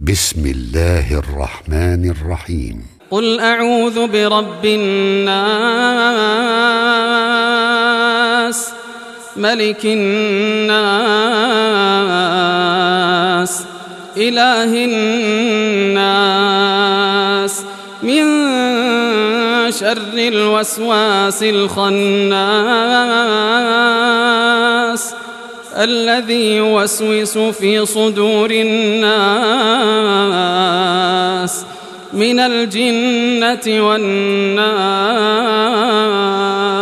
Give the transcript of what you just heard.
بسم الله الرحمن الرحيم. قل أعوذ برب الناس، ملك الناس، إله الناس، من شر الوسواس الخناس الذي يوسوس في صدور الناس من الجنة والناس.